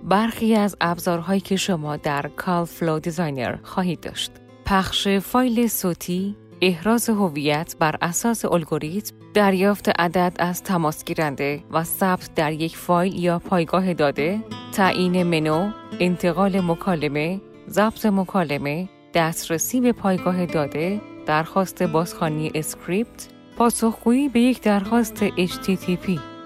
برخی از ابزارهایی که شما در کال فلو دیزاینر خواهید داشت: پخش فایل صوتی، احراز هویت بر اساس الگوریتم، دریافت عدد از تماس گیرنده و ثبت در یک فایل یا پایگاه داده، تعیین منو، انتقال مکالمه، ضبط مکالمه، دسترسی به پایگاه داده، درخواست بازخوانی اسکریپت، پاسخگویی به یک درخواست HTTP.